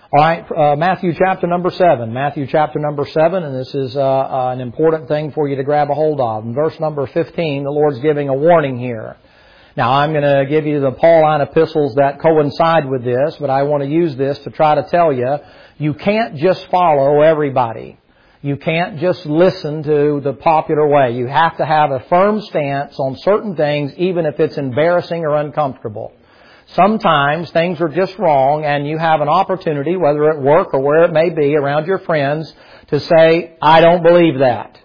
All right, Matthew chapter number 7. Matthew chapter number 7, and this is an important thing for you to grab a hold of. In verse number 15, the Lord's giving a warning here. Now, I'm going to give you the Pauline epistles that coincide with this, but I want to use this to try to tell you, you can't just follow everybody. You can't just listen to the popular way. You have to have a firm stance on certain things, even if it's embarrassing or uncomfortable. Sometimes things are just wrong, and you have an opportunity, whether at work or where it may be, around your friends, to say, I don't believe that.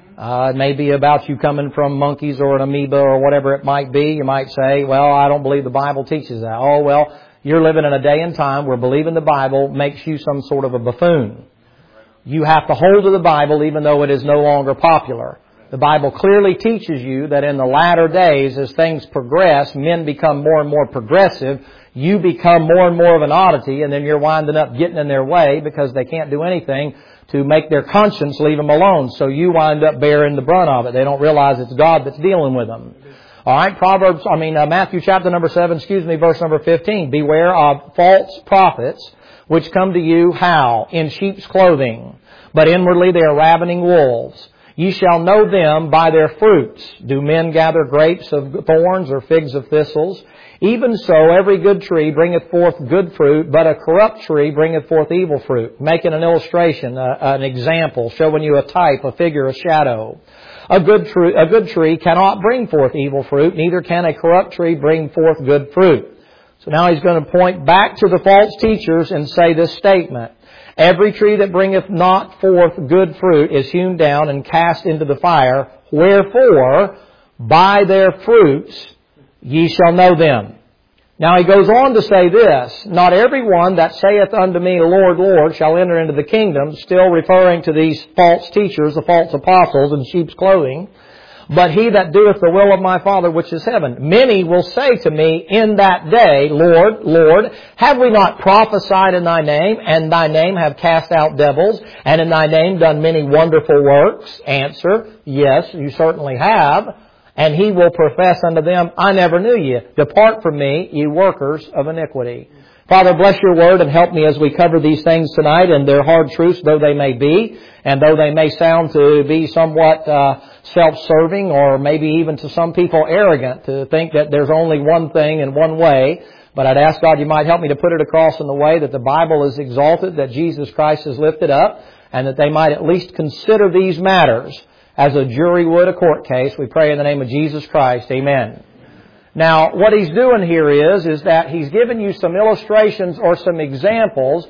It may be about you coming from monkeys or an amoeba or whatever it might be. You might say, well, I don't believe the Bible teaches that. Oh, well, you're living in a day and time where believing the Bible makes you some sort of a buffoon. You have to hold to the Bible even though it is no longer popular. The Bible clearly teaches you that in the latter days, as things progress, men become more and more progressive. You become more and more of an oddity, and then you're winding up getting in their way because they can't do anything to make their conscience leave them alone. So you wind up bearing the brunt of it. They don't realize it's God that's dealing with them. All right, Matthew chapter number 7, verse number 15. Beware of false prophets which come to you, how? In sheep's clothing, but inwardly they are ravening wolves. Ye shall know them by their fruits. Do men gather grapes of thorns or figs of thistles? Even so, every good tree bringeth forth good fruit, but a corrupt tree bringeth forth evil fruit. Making an illustration, an example, showing you a type, a figure, a shadow. A good tree cannot bring forth evil fruit, neither can a corrupt tree bring forth good fruit. So now he's going to point back to the false teachers and say this statement. Every tree that bringeth not forth good fruit is hewn down and cast into the fire. Wherefore, by their fruits ye shall know them. Now he goes on to say this, not everyone that saith unto me, Lord, Lord, shall enter into the kingdom, still referring to these false teachers, the false apostles in sheep's clothing, but he that doeth the will of my Father which is heaven. Many will say to me in that day, Lord, Lord, have we not prophesied in thy name, and thy name have cast out devils, and in thy name done many wonderful works? Answer, yes, you certainly have. And he will profess unto them, I never knew you. Depart from me, ye workers of iniquity. Father, bless your word and help me as we cover these things tonight, and they're hard truths though they may be, and though they may sound to be somewhat self-serving or maybe even to some people arrogant to think that there's only one thing and one way. But I'd ask God you might help me to put it across in the way that the Bible is exalted, that Jesus Christ is lifted up, and that they might at least consider these matters as a jury would a court case. We pray in the name of Jesus Christ. Amen. Now, what he's doing here is that he's given you some illustrations or some examples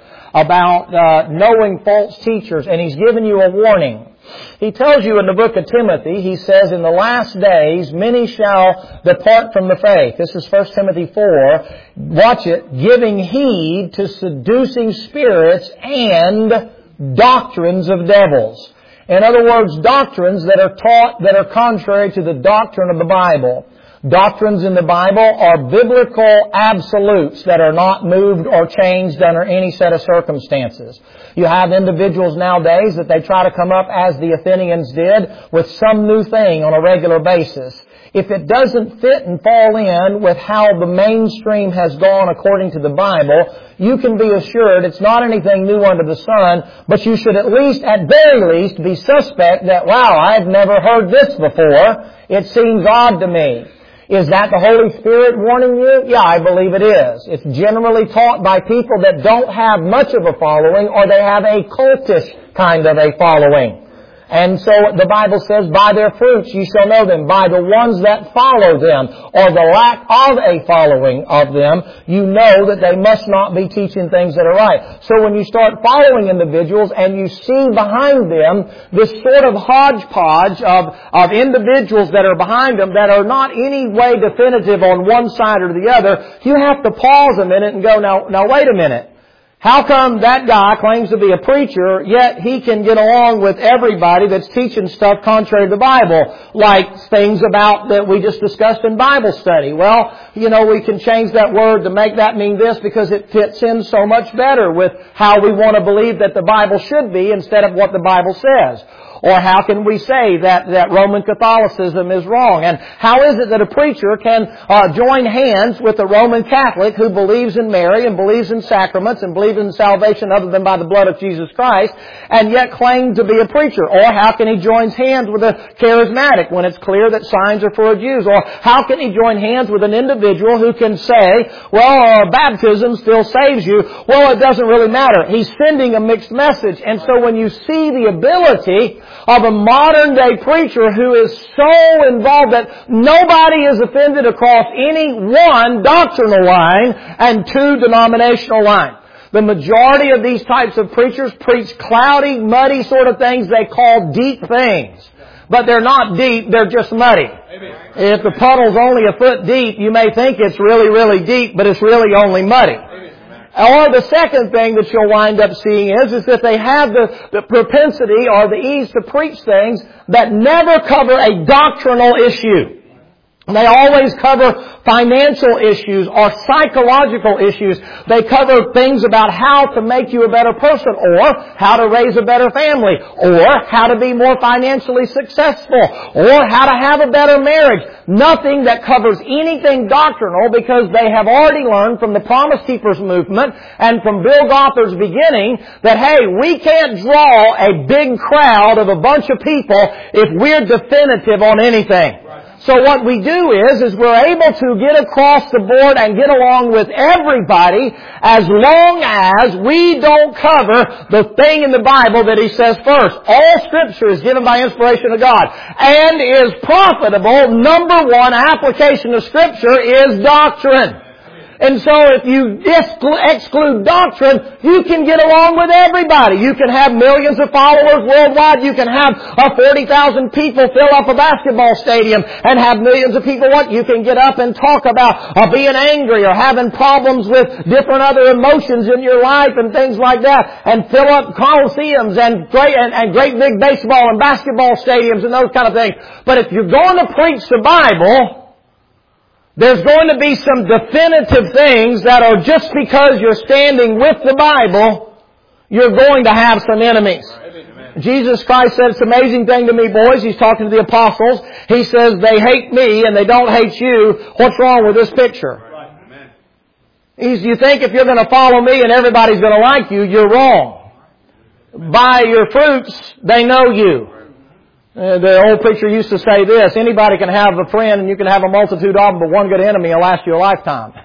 about knowing false teachers, and he's given you a warning. He tells you in the book of Timothy, he says, in the last days, many shall depart from the faith. This is 1 Timothy 4. Watch it. Giving heed to seducing spirits and doctrines of devils. In other words, doctrines that are taught that are contrary to the doctrine of the Bible. Doctrines in the Bible are biblical absolutes that are not moved or changed under any set of circumstances. You have individuals nowadays that they try to come up as the Athenians did with some new thing on a regular basis. If it doesn't fit and fall in with how the mainstream has gone according to the Bible, you can be assured it's not anything new under the sun, but you should at very least, be suspect that, wow, I've never heard this before. It seems odd to me. Is that the Holy Spirit warning you? Yeah, I believe it is. It's generally taught by people that don't have much of a following, or they have a cultish kind of a following. And so the Bible says, by their fruits ye shall know them. By the ones that follow them, or the lack of a following of them, you know that they must not be teaching things that are right. So when you start following individuals and you see behind them this sort of hodgepodge of individuals that are behind them that are not any way definitive on one side or the other, you have to pause a minute and go, now wait a minute. How come that guy claims to be a preacher, yet he can get along with everybody that's teaching stuff contrary to the Bible, like things about that we just discussed in Bible study? Well, we can change that word to make that mean this because it fits in so much better with how we want to believe that the Bible should be instead of what the Bible says. Or how can we say that Roman Catholicism is wrong? And how is it that a preacher can join hands with a Roman Catholic who believes in Mary and believes in sacraments and believes in salvation other than by the blood of Jesus Christ and yet claim to be a preacher? Or how can he join hands with a charismatic when it's clear that signs are for Jews? Or how can he join hands with an individual who can say, well, baptism still saves you? Well, it doesn't really matter. He's sending a mixed message. And so when you see the ability of a modern day preacher who is so involved that nobody is offended across any one doctrinal line and two denominational line. The majority of these types of preachers preach cloudy, muddy sort of things they call deep things. But they're not deep, they're just muddy. Amen. If the puddle's only a foot deep, you may think it's really, really deep, but it's really only muddy. Amen. Or the second thing that you'll wind up seeing is that they have the propensity or the ease to preach things that never cover a doctrinal issue. They always cover financial issues or psychological issues. They cover things about how to make you a better person or how to raise a better family or how to be more financially successful or how to have a better marriage. Nothing that covers anything doctrinal because they have already learned from the Promise Keepers movement and from Bill Gothard's beginning that, hey, we can't draw a big crowd of a bunch of people if we're definitive on anything. So what we do is we're able to get across the board and get along with everybody as long as we don't cover the thing in the Bible that he says first. All Scripture is given by inspiration of God and is profitable. Number one application of Scripture is doctrine. And so if you exclude doctrine, you can get along with everybody. You can have millions of followers worldwide. You can have 40,000 people fill up a basketball stadium and have millions of people. You can get up and talk about being angry or having problems with different other emotions in your life and things like that and fill up coliseums and great big baseball and basketball stadiums and those kind of things. But if you're going to preach the Bible, there's going to be some definitive things that are just because you're standing with the Bible, you're going to have some enemies. Amen. Jesus Christ said, it's an amazing thing to me, boys. He's talking to the apostles. He says, they hate me and they don't hate you. What's wrong with this picture? Right. You think if you're going to follow me and everybody's going to like you, you're wrong. By your fruits, they know you. The old preacher used to say this, anybody can have a friend and you can have a multitude of them, but one good enemy will last you a lifetime.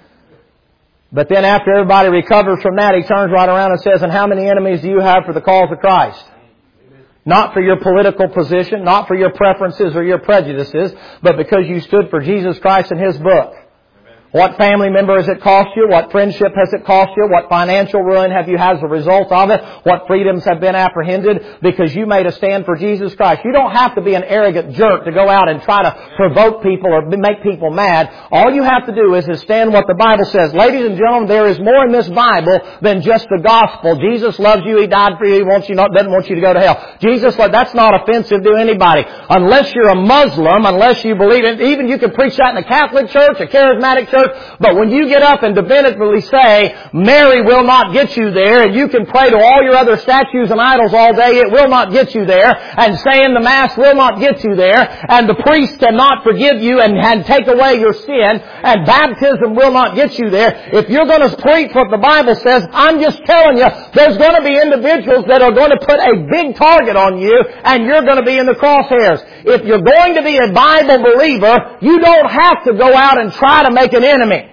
But then after everybody recovers from that, he turns right around and says, and how many enemies do you have for the cause of Christ? Not for your political position, not for your preferences or your prejudices, but because you stood for Jesus Christ and His book. What family member has it cost you? What friendship has it cost you? What financial ruin have you had as a result of it? What freedoms have been apprehended because you made a stand for Jesus Christ? You don't have to be an arrogant jerk to go out and try to provoke people or make people mad. All you have to do is stand what the Bible says. Ladies and gentlemen, there is more in this Bible than just the gospel. Jesus loves you. He died for you. He doesn't want you to go to hell. Jesus, that's not offensive to anybody. Unless you're a Muslim, unless you believe it. Even you can preach that in a Catholic church, a charismatic church. But when you get up and definitively say, Mary will not get you there, and you can pray to all your other statues and idols all day, it will not get you there, and saying the Mass will not get you there, and the priest cannot forgive you and take away your sin, and baptism will not get you there. If you're going to preach what the Bible says, I'm just telling you, there's going to be individuals that are going to put a big target on you, and you're going to be in the crosshairs. If you're going to be a Bible believer, you don't have to go out and try to make an enemy.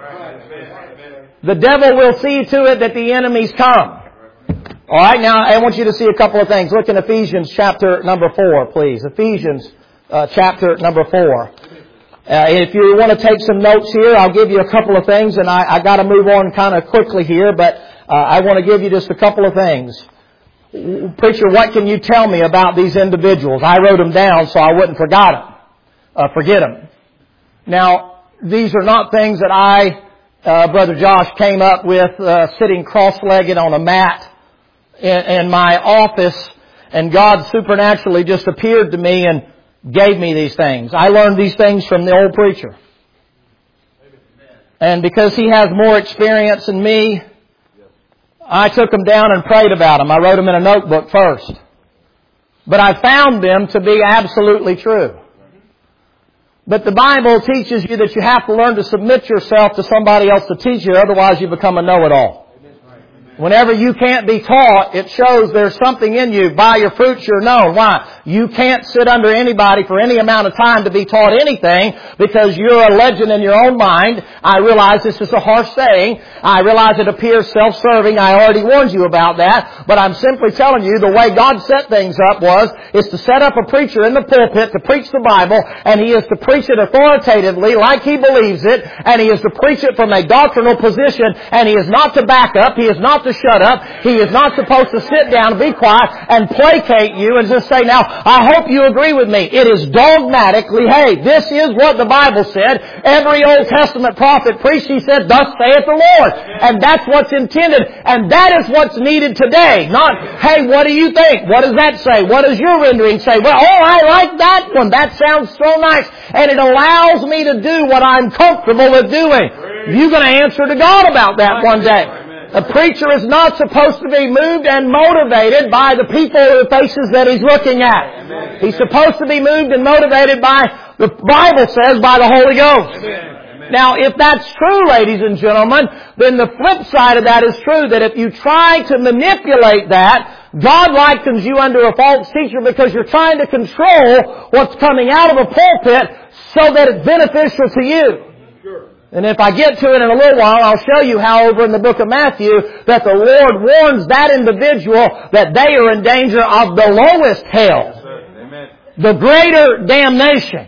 The devil will see to it that the enemies come. All right, now I want you to see a couple of things. Look in Ephesians chapter number 4, please. Ephesians chapter number 4. If you want to take some notes here, I'll give you a couple of things, and I got to move on kind of quickly here, but I want to give you just a couple of things. Preacher, what can you tell me about these individuals? I wrote them down so I wouldn't forget them. Now, these are not things that Brother Josh came up with sitting cross-legged on a mat in my office, and God supernaturally just appeared to me and gave me these things. I learned these things from the old preacher. And because he has more experience than me, I took them down and prayed about them. I wrote them in a notebook first. but I found them to be absolutely true. But the Bible teaches you that you have to learn to submit yourself to somebody else to teach you, otherwise you become a know-it-all. Whenever you can't be taught, it shows there's something in you. By your fruits you're known. Why? You can't sit under anybody for any amount of time to be taught anything because you're a legend in your own mind. I realize this is a harsh saying. I realize it appears self-serving. I already warned you about that. But I'm simply telling you the way God set things up is to set up a preacher in the pulpit to preach the Bible, and he is to preach it authoritatively like he believes it, and he is to preach it from a doctrinal position, and he is not to back up. He is not to shut up. He is not supposed to sit down and be quiet and placate you and just say, now, I hope you agree with me. It is dogmatically, hey, this is what the Bible said. Every Old Testament prophet preached, he said, thus saith the Lord. And that's what's intended. And that is what's needed today. Not, hey, what do you think? What does that say? What does your rendering say? Well, oh, I like that one. That sounds so nice. And it allows me to do what I'm comfortable with doing. You're going to answer to God about that one day. A preacher is not supposed to be moved and motivated by the people or the faces that he's looking at. Amen. He's supposed to be moved and motivated by, the Bible says, by the Holy Ghost. Amen. Now, if that's true, ladies and gentlemen, then the flip side of that is true, that if you try to manipulate that, God likens you under a false teacher because you're trying to control what's coming out of a pulpit so that it's beneficial to you. And if I get to it in a little while, I'll show you how over in the book of Matthew that the Lord warns that individual that they are in danger of the lowest hell. Yes, the greater damnation.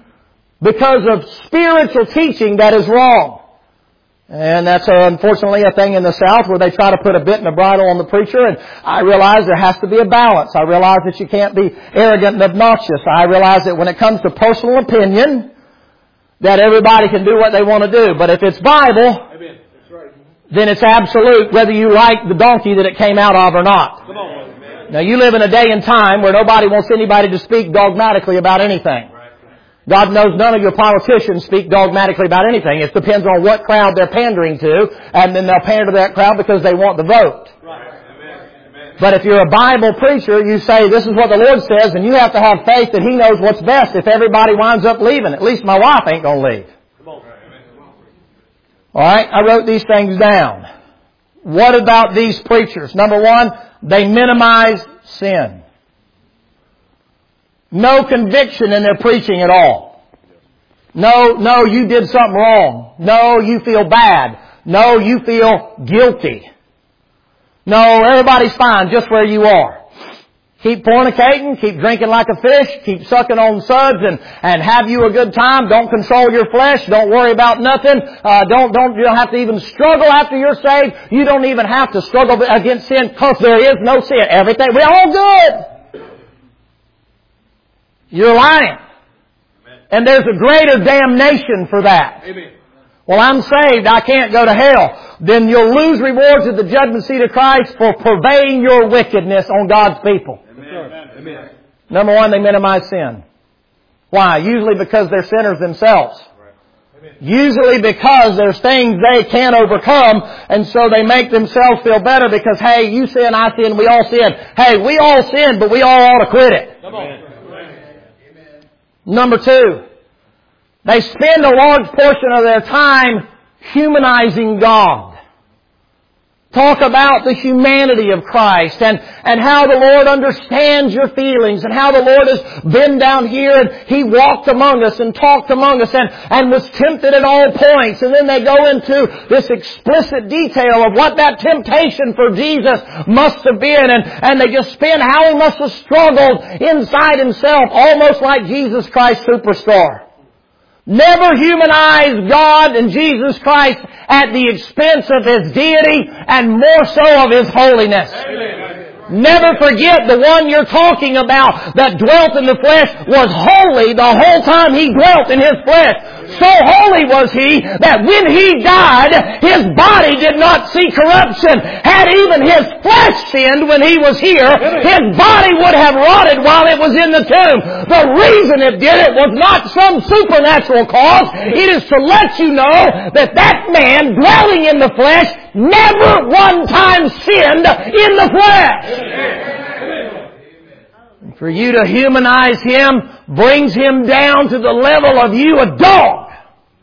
Because of spiritual teaching that is wrong. And that's unfortunately a thing in the South where they try to put a bit and a bridle on the preacher. And I realize there has to be a balance. I realize that you can't be arrogant and obnoxious. I realize that when it comes to personal opinion, that everybody can do what they want to do. But if it's Bible, then it's absolute whether you like the donkey that it came out of or not. Now you live in a day and time where nobody wants anybody to speak dogmatically about anything. God knows none of your politicians speak dogmatically about anything. It depends on what crowd they're pandering to, and then they'll pander to that crowd because they want the vote. But if you're a Bible preacher, you say, this is what the Lord says, and you have to have faith that He knows what's best if everybody winds up leaving. At least my wife ain't going to leave. Alright, I wrote these things down. What about these preachers? Number one, they minimize sin. No conviction in their preaching at all. No, you did something wrong. No, you feel bad. No, you feel guilty. No, everybody's fine just where you are. Keep fornicating, keep drinking like a fish, keep sucking on suds and have you a good time. Don't control your flesh. Don't worry about nothing. You don't have to even struggle after you're saved. You don't even have to struggle against sin because there is no sin. Everything, we're all good. You're lying. And there's a greater damnation for that. Amen. Well, I'm saved, I can't go to hell. Then you'll lose rewards at the judgment seat of Christ for purveying your wickedness on God's people. Amen. Number one, they minimize sin. Why? Usually because they're sinners themselves. Usually because there's things they can't overcome, and so they make themselves feel better because, hey, you sin, I sin, we all sin. Hey, we all sin, but we all ought to quit it. Come on. Number two, they spend a large portion of their time humanizing God. Talk about the humanity of Christ and how the Lord understands your feelings and how the Lord has been down here and He walked among us and talked among us and was tempted at all points. And then they go into this explicit detail of what that temptation for Jesus must have been, and they just spin how He must have struggled inside Himself, almost like Jesus Christ Superstar. Never humanize God and Jesus Christ at the expense of His deity and more so of His holiness. Amen. Never forget the one you're talking about that dwelt in the flesh was holy the whole time He dwelt in His flesh. So holy was He that when He died, His body did not see corruption. Had even His flesh sinned when He was here, His body would have rotted while it was in the tomb. The reason it did it was not some supernatural cause. It is to let you know that that man dwelling in the flesh never one time sinned in the flesh. For you to humanize Him brings Him down to the level of you, a dog.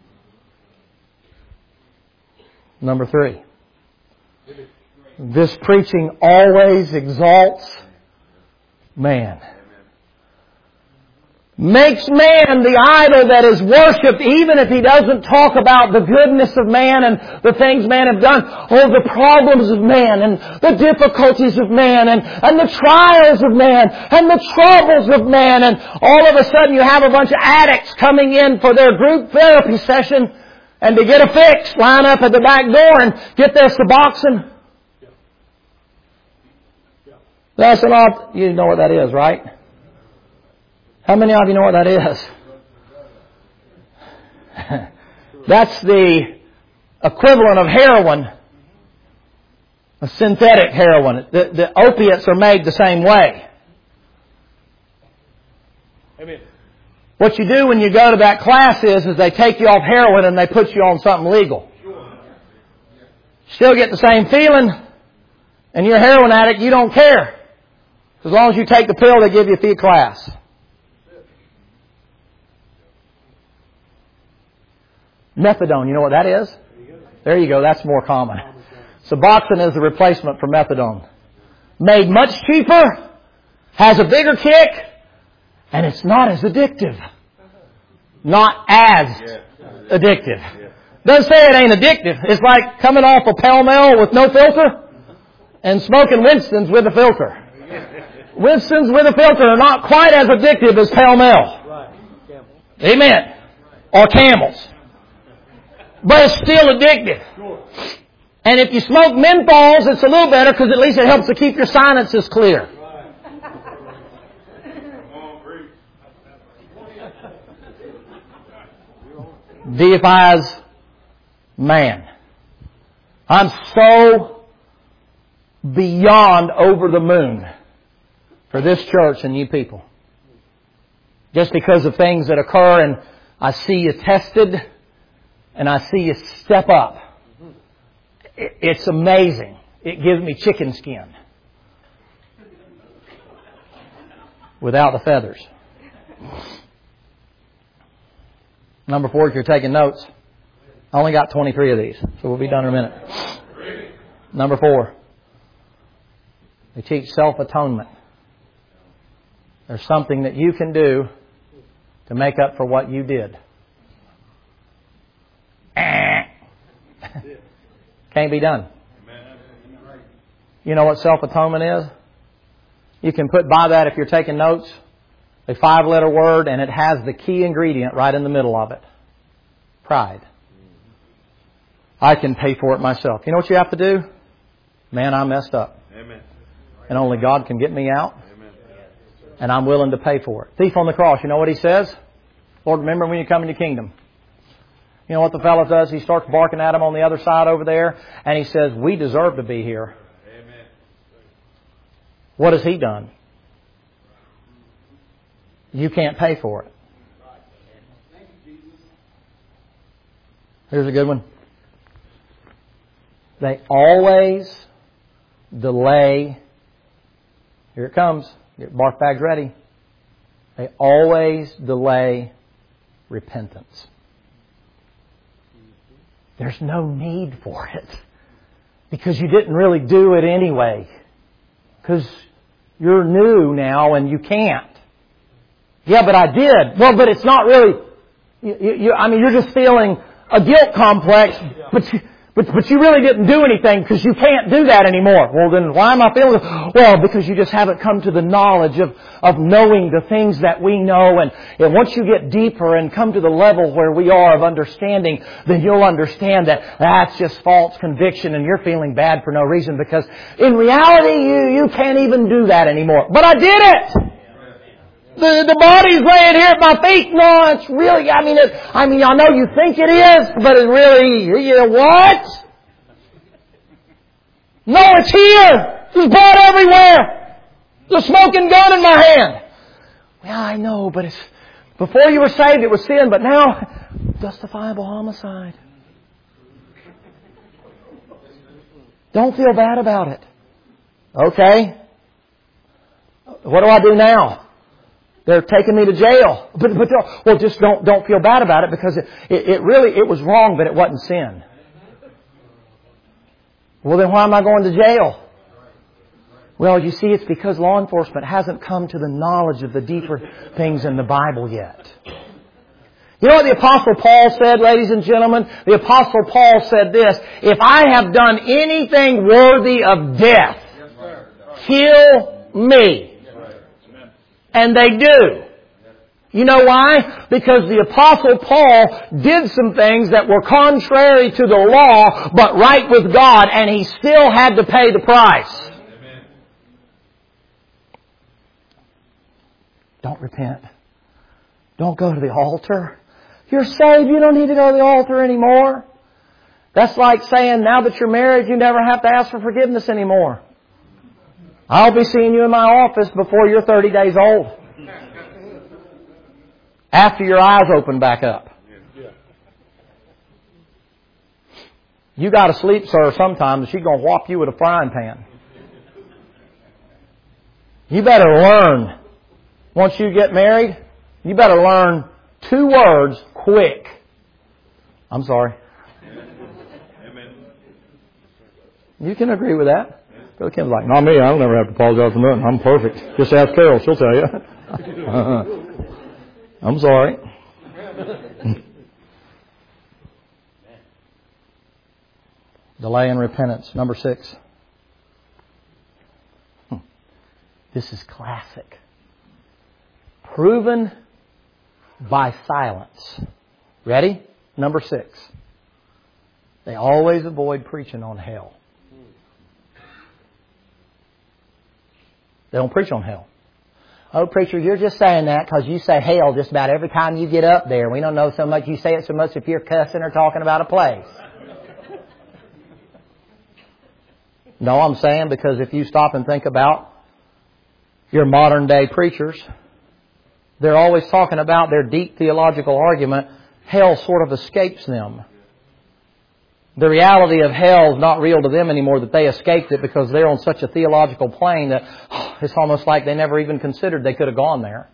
Number 3. This preaching always exalts man. Makes man the idol that is worshipped, even if he doesn't talk about the goodness of man and the things man have done. Oh, the problems of man and the difficulties of man and the trials of man and the troubles of man. And all of a sudden you have a bunch of addicts coming in for their group therapy session, and to get a fix, line up at the back door and get their Suboxone. That's an odd, you know what that is, right? How many of you know what that is? That's the equivalent of heroin, a synthetic heroin. The opiates are made the same way. Amen. What you do when you go to that class is they take you off heroin and they put you on something legal. Still get the same feeling, and you're a heroin addict, you don't care. As long as you take the pill, they give you a fee class. Methadone, you know what that is? There you go, that's more common. Suboxone is the replacement for methadone. Made much cheaper, has a bigger kick, and it's not as addictive. Not as addictive. Doesn't say it ain't addictive. It's like coming off a Pall Mall with no filter and smoking Winston's with a filter. Winston's with a filter are not quite as addictive as Pall Mall. Amen. Or Camels. But it's still addictive. And if you smoke menthols, it's a little better because at least it helps to keep your sinuses clear. Deifies man. I'm so beyond over the moon for this church and you people. Just because of things that occur, and I see you tested and I see you step up. It's amazing. It gives me chicken skin. Without the feathers. Number 4, if you're taking notes. I only got 23 of these, so we'll be done in a minute. Number 4. They teach self-atonement. There's something that you can do to make up for what you did. Can't be done. You know what self-atonement is? You can put by that, if you're taking notes, a 5-letter word, and it has the key ingredient right in the middle of it. Pride. I can pay for it myself. You know what you have to do? Man, I messed up. Amen. And only God can get me out. Amen. And I'm willing to pay for it. Thief on the cross, you know what he says? Lord, remember when you come in your kingdom. You know what the fellow does? He starts barking at him on the other side over there, and he says, we deserve to be here. Amen. What has he done? You can't pay for it. Here's a good one. They always delay. Here it comes. Get bark bags ready. They always delay repentance. There's no need for it. Because you didn't really do it anyway. Because you're new now and you can't. Yeah, but I did. Well, but it's not really... you're just feeling a guilt complex, but you really didn't do anything because you can't do that anymore. Well, then why am I feeling... Well, because you just haven't come to the knowledge of knowing the things that we know. And once you get deeper and come to the level where we are of understanding, then you'll understand that that's just false conviction and you're feeling bad for no reason, because in reality, you can't even do that anymore. But I did it! The body's laying here at my feet. No, it's really, I know you think it is, but it really, what? No, it's here. There's blood everywhere. There's a smoking gun in my hand. Well, I know, but before you were saved, it was sin, but now, justifiable homicide. Don't feel bad about it. Okay. What do I do now? They're taking me to jail. Well, just don't feel bad about it because it was wrong, but it wasn't sin. Well, then why am I going to jail? Well, you see, it's because law enforcement hasn't come to the knowledge of the deeper things in the Bible yet. You know what the Apostle Paul said, ladies and gentlemen? The Apostle Paul said this, if I have done anything worthy of death, kill me. And they do. You know why? Because the Apostle Paul did some things that were contrary to the law, but right with God, and he still had to pay the price. Don't repent. Don't go to the altar. You're saved. You don't need to go to the altar anymore. That's like saying now that you're married, you never have to ask for forgiveness anymore. I'll be seeing you in my office before you're 30 days old. After your eyes open back up. You got to sleep, sir, sometimes. She's going to whop you with a frying pan. You better learn. Once you get married, you better learn 2 words quick. I'm sorry. Amen. You can agree with that. Brother Kim's like, not me. I don't ever have to apologize for nothing. I'm perfect. Just ask Carol. She'll tell you. I'm sorry. Delay in repentance. Number 6. This is classic. Proven by silence. Ready? Number 6. They always avoid preaching on hell. They don't preach on hell. Oh, preacher, you're just saying that because you say hell just about every time you get up there. We don't know so much. You say it so much if you're cussing or talking about a place. No, I'm saying because if you stop and think about your modern day preachers, they're always talking about their deep theological argument. Hell sort of escapes them. The reality of hell is not real to them anymore, that they escaped it because they're on such a theological plane that it's almost like they never even considered they could have gone there.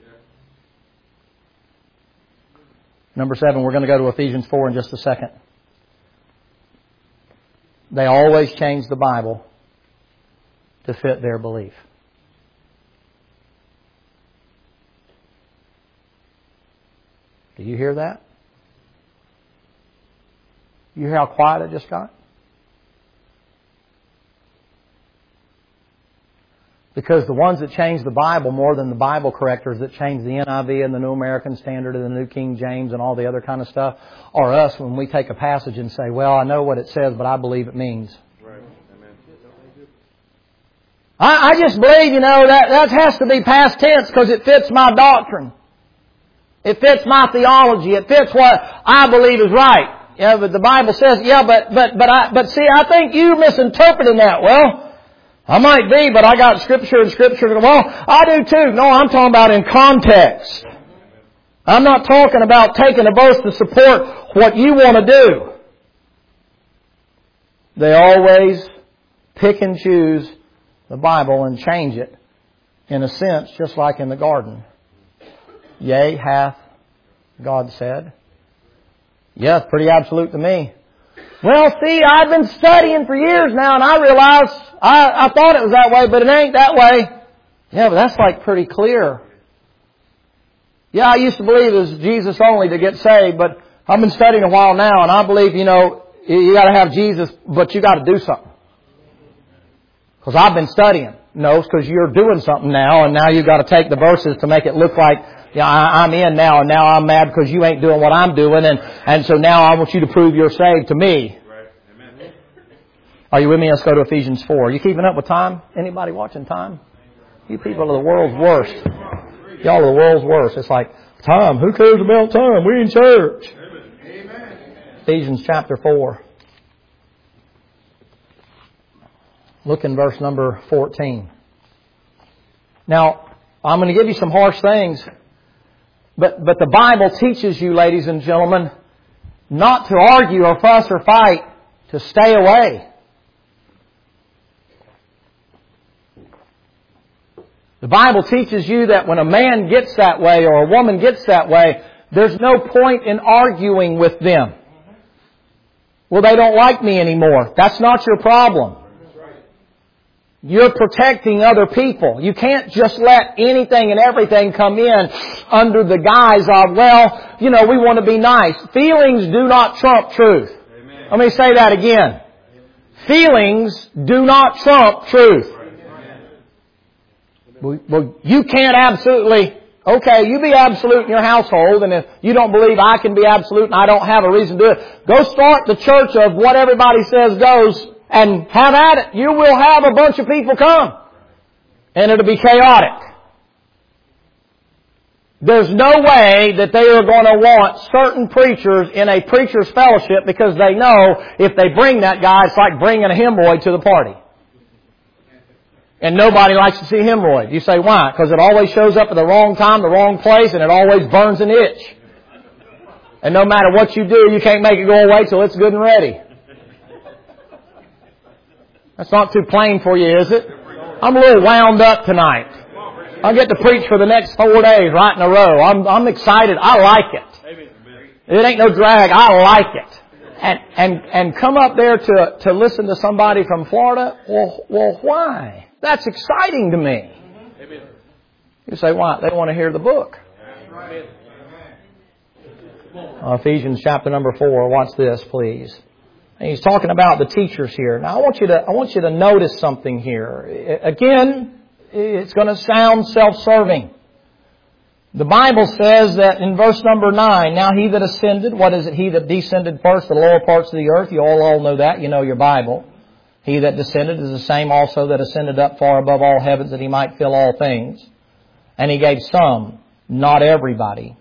Number 7, we're going to go to Ephesians 4 in just a second. They always change the Bible to fit their belief. Do you hear that? You hear how quiet it just got? Because the ones that change the Bible more than the Bible correctors that change the NIV and the New American Standard and the New King James and all the other kind of stuff are us when we take a passage and say, well, I know what it says, but I believe it means. Right. Amen. I just believe, that has to be past tense because it fits my doctrine. It fits my theology. It fits what I believe is right. Yeah, but the Bible says, but see, I think you're misinterpreting that. Well, I might be, but I got Scripture and Scripture. Well, I do too. No, I'm talking about in context. I'm not talking about taking a verse to support what you want to do. They always pick and choose the Bible and change it, in a sense, just like in the garden. Yea, hath God said. Yeah, it's pretty absolute to me. Well, see, I've been studying for years now and I realize I thought it was that way, but it ain't that way. Yeah, but that's like pretty clear. Yeah, I used to believe it was Jesus only to get saved, but I've been studying a while now and I believe, you got to have Jesus, but you got to do something. Because I've been studying. No, it's because you're doing something now and now you've got to take the verses to make it look like I'm in now and now I'm mad because you ain't doing what I'm doing and so now I want you to prove you're saved to me. Right. Amen. Are you with me? Let's go to Ephesians 4. Are you keeping up with time? Anybody watching time? You people are the world's worst. Y'all are the world's worst. It's like, time, who cares about time? We in church. Amen. Ephesians chapter 4. Look in verse number 14. Now, I'm going to give you some harsh things. But the Bible teaches you, ladies and gentlemen, not to argue or fuss or fight, to stay away. The Bible teaches you that when a man gets that way or a woman gets that way, there's no point in arguing with them. Well, they don't like me anymore. That's not your problem. You're protecting other people. You can't just let anything and everything come in under the guise of, well, we want to be nice. Feelings do not trump truth. Amen. Let me say that again. Feelings do not trump truth. Well, you can't absolutely, okay, you be absolute in your household, and if you don't believe I can be absolute and I don't have a reason to do it, go start the church of what everybody says goes and have at it. You will have a bunch of people come. And it'll be chaotic. There's no way that they are going to want certain preachers in a preacher's fellowship because they know if they bring that guy, it's like bringing a hemorrhoid to the party. And nobody likes to see hemorrhoid. You say, why? Because it always shows up at the wrong time, the wrong place, and it always burns an itch. And no matter what you do, you can't make it go away till it's good and ready. That's not too plain for you, is it? I'm a little wound up tonight. I get to preach for the next 4 days right in a row. I'm excited. I like it. It ain't no drag. I like it. And come up there to listen to somebody from Florida? Well, why? That's exciting to me. You say, why? They want to hear the book. Ephesians chapter number 4. Watch this, please. And he's talking about the teachers here. Now, I want you to notice something here. Again, it's going to sound self-serving. The Bible says that in verse number 9, now he that ascended, what is it? He that descended first, the lower parts of the earth. You all know that. You know your Bible. He that descended is the same also that ascended up far above all heavens that he might fill all things. And he gave some, not everybody.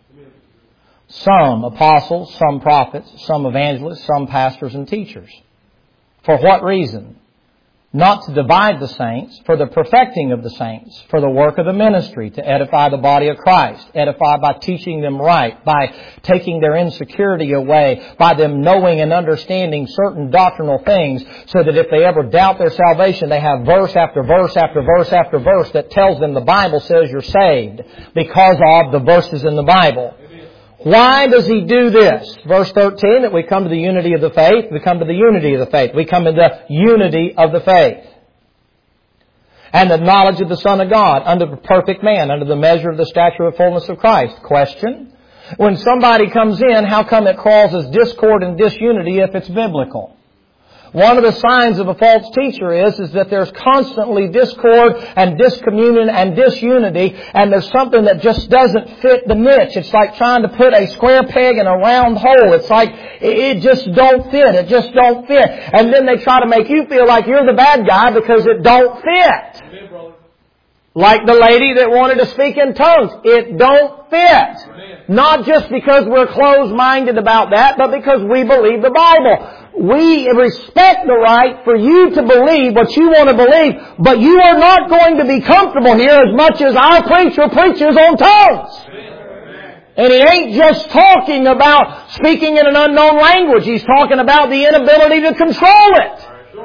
Some apostles, some prophets, some evangelists, some pastors and teachers. For what reason? Not to divide the saints, for the perfecting of the saints, for the work of the ministry, to edify the body of Christ, edify by teaching them right, by taking their insecurity away, by them knowing and understanding certain doctrinal things, so that if they ever doubt their salvation, they have verse after verse after verse after verse that tells them the Bible says you're saved because of the verses in the Bible. Why does he do this? Verse 13, that we come to the unity of the faith. We come to the unity of the faith. We come to the unity of the faith. And the knowledge of the Son of God, under the perfect man, under the measure of the stature of fullness of Christ. Question. When somebody comes in, how come it causes discord and disunity if it's biblical? One of the signs of a false teacher is that there's constantly discord and discommunion and disunity, and there's something that just doesn't fit the niche. It's like trying to put a square peg in a round hole. It's like it just don't fit. It just don't fit. And then they try to make you feel like you're the bad guy because it don't fit. Amen, like the lady that wanted to speak in tongues. It don't fit. Amen. Not just because we're closed-minded about that, but because we believe the Bible. We respect the right for you to believe what you want to believe, but you are not going to be comfortable here as much as our preacher preaches on tongues. And he ain't just talking about speaking in an unknown language. He's talking about the inability to control it.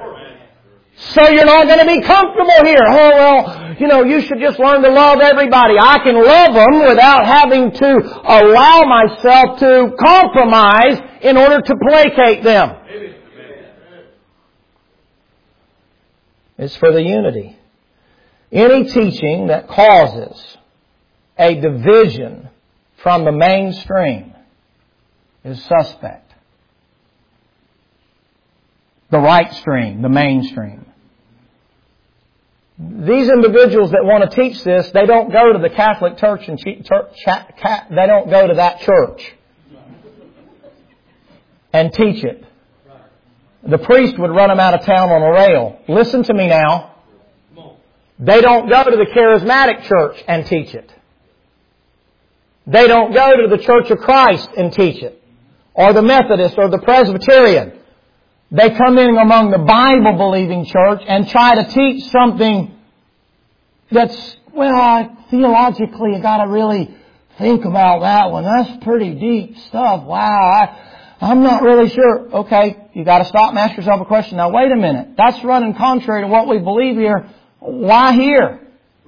So you're not going to be comfortable here. Oh, well, you should just learn to love everybody. I can love them without having to allow myself to compromise in order to placate them. It's for the unity. Any teaching that causes a division from the mainstream is suspect. The right stream, the mainstream. These individuals that want to teach this, they don't go to the Catholic Church and they don't go to that church and teach it. The priest would run them out of town on a rail. Listen to me now. They don't go to the charismatic church and teach it. They don't go to the Church of Christ and teach it. Or the Methodist or the Presbyterian. They come in among the Bible-believing church and try to teach something that's, theologically you got to really think about that one. That's pretty deep stuff. Wow, I'm not really sure. Okay, you got to stop and ask yourself a question. Now, wait a minute. That's running contrary to what we believe here. Why here?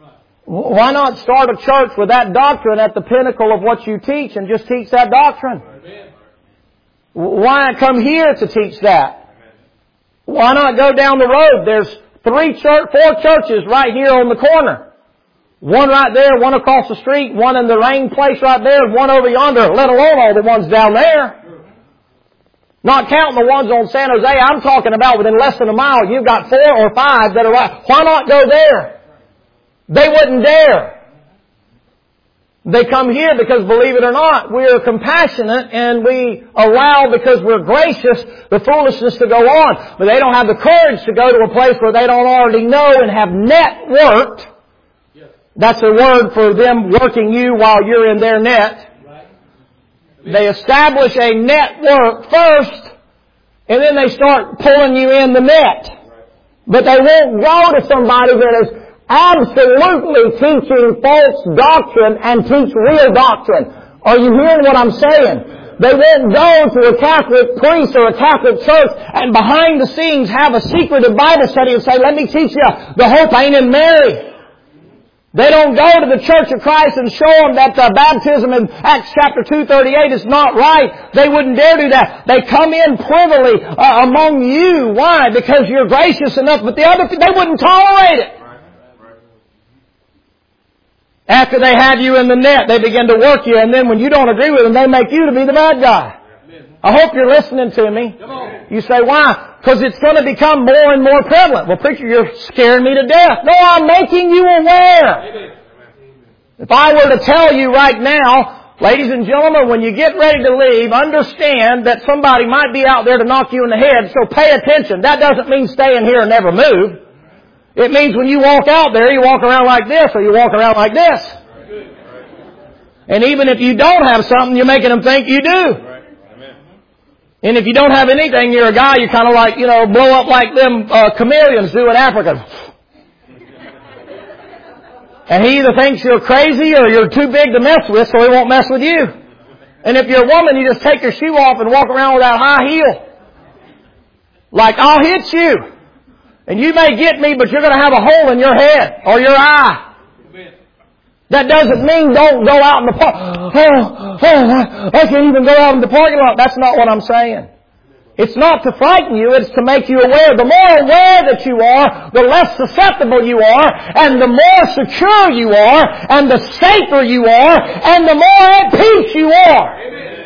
Why not start a church with that doctrine at the pinnacle of what you teach and just teach that doctrine? Why not come here to teach that? Why not go down the road? There's 4 churches right here on the corner. One right there, one across the street, one in the Rain place right there, one over yonder, let alone all the ones down there. Not counting the ones on San Jose, I'm talking about within less than a mile, you've got 4 or 5 that are right. Why not go there? They wouldn't dare. They come here because, believe it or not, we are compassionate and we allow, because we're gracious, the foolishness to go on. But they don't have the courage to go to a place where they don't already know and have networked. That's a word for them working you while you're in their net. They establish a network first, and then they start pulling you in the net. But they won't go to somebody that is absolutely teaching false doctrine and teach real doctrine. Are you hearing what I'm saying? They won't go to a Catholic priest or a Catholic church and behind the scenes have a secretive Bible study and say, let me teach you the hope ain't in Mary. They don't go to the Church of Christ and show them that the baptism in Acts chapter 2:38 is not right. They wouldn't dare do that. They come in privily among you. Why? Because you're gracious enough, but the other, they wouldn't tolerate it. After they have you in the net, they begin to work you, and then when you don't agree with them, they make you to be the bad guy. I hope you're listening to me. You say, why? Because it's going to become more and more prevalent. Well, preacher, you're scaring me to death. No, I'm making you aware. If I were to tell you right now, ladies and gentlemen, when you get ready to leave, understand that somebody might be out there to knock you in the head, so pay attention. That doesn't mean stay in here and never move. It means when you walk out there, you walk around like this or you walk around like this. And even if you don't have something, you're making them think you do. And if you don't have anything, you're a guy, you kind of like, blow up like them chameleons do in Africa. And he either thinks you're crazy or you're too big to mess with, so he won't mess with you. And if you're a woman, you just take your shoe off and walk around with that high heel. Like, I'll hit you. And you may get me, but you're going to have a hole in your head or your eye. That doesn't mean don't go out in the park. I can't even go out in the parking lot. That's not what I'm saying. It's not to frighten you. It's to make you aware. The more aware that you are, the less susceptible you are, and the more secure you are, and the safer you are, and the more at peace you are.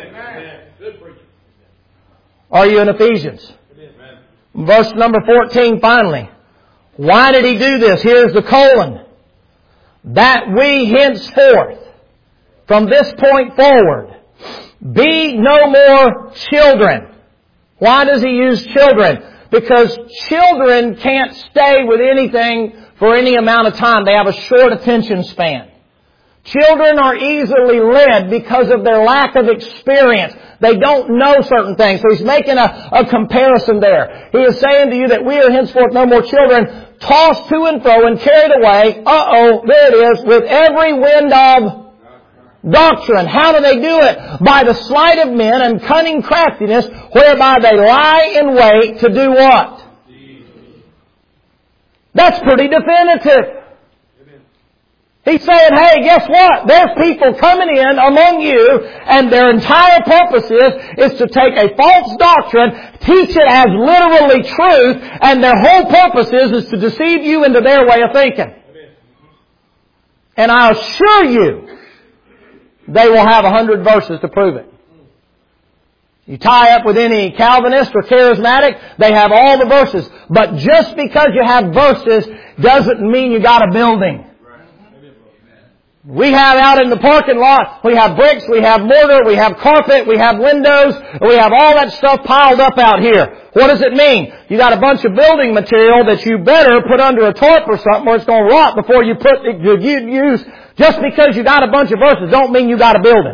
Are you in Ephesians? Verse number 14 finally. Why did he do this? Here's the colon. That we henceforth, from this point forward, be no more children. Why does he use children? Because children can't stay with anything for any amount of time. They have a short attention span. Children are easily led because of their lack of experience. They don't know certain things. So he's making a comparison there. He is saying to you that we are henceforth no more children, tossed to and fro and carried away, there it is, with every wind of doctrine. How do they do it? By the sleight of men and cunning craftiness, whereby they lie in wait to do what? That's pretty definitive. He's saying, hey, guess what? There's people coming in among you, and their entire purpose is to take a false doctrine, teach it as literally truth, and their whole purpose is to deceive you into their way of thinking. And I assure you, they will have 100 verses to prove it. You tie up with any Calvinist or charismatic, they have all the verses. But just because you have verses doesn't mean you got a building. We have out in the parking lot, we have bricks, we have mortar, we have carpet, we have windows, we have all that stuff piled up out here. What does it mean? You got a bunch of building material that you better put under a tarp or something or it's going to rot before you use. Just because you got a bunch of verses don't mean you got a building.